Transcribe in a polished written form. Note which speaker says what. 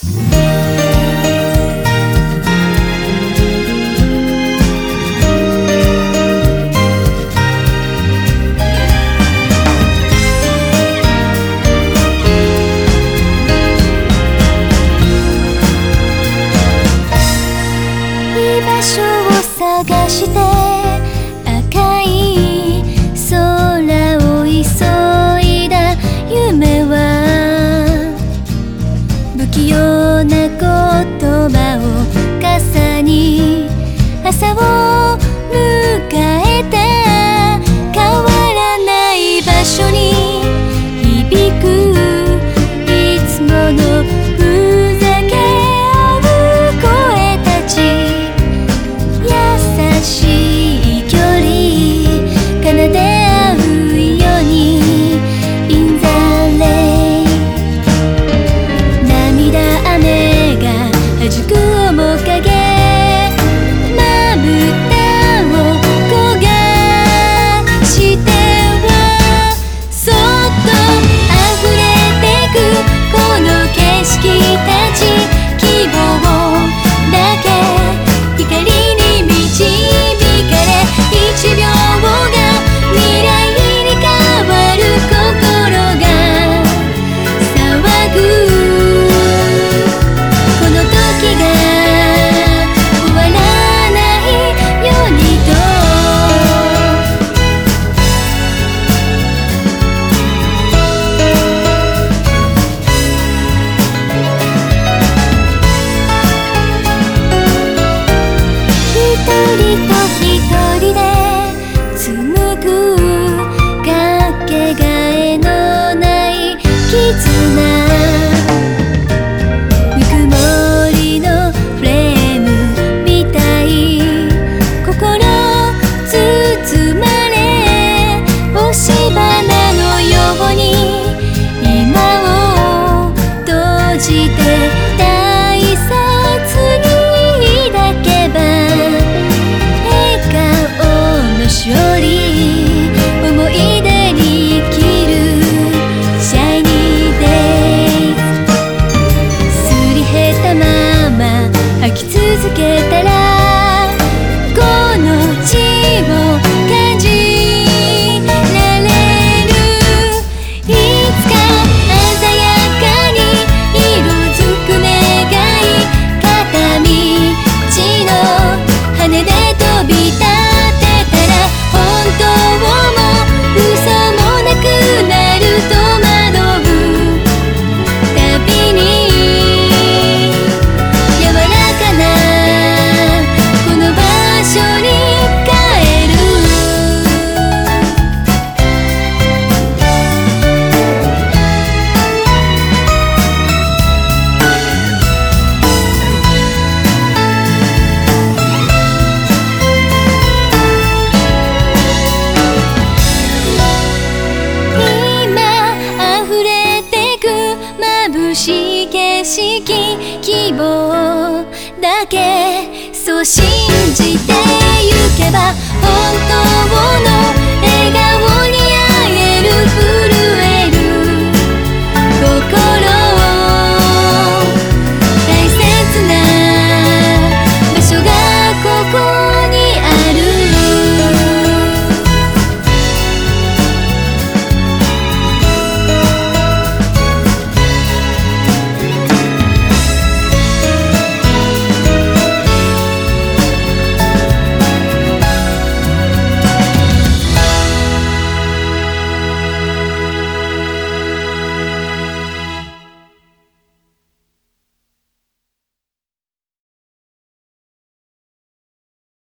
Speaker 1: 場所を探して赤い空を急いだ夢は不器用な言葉を傘に朝を迎えた変わらない場所に響くいつものふざけ合う声たち優しい距離奏で合うように In the rain 涙雨が弾く面影まぶたを焦がしてはそっと溢れてくこの景色たち希望だけ光に導かれ1秒が未来に変わる心が騒ぐこの時が終わらないようにと一人と一人で紡ぐかけがえのない絆ぬくもりのフレームみたい心包まれ押し花のように今を閉じて大切に抱けば笑顔の勝利思い出に生きる Shiny Days すり減ったまま吐き続けたらこの地を感じられるいつか鮮やかに色づく願い片道の羽で飛び立てたら本当も嘘もなくなる戸惑うたびに柔らかなこの場所に帰る今溢れてく眩しい景色希望だけそう信じてゆけば本当の笑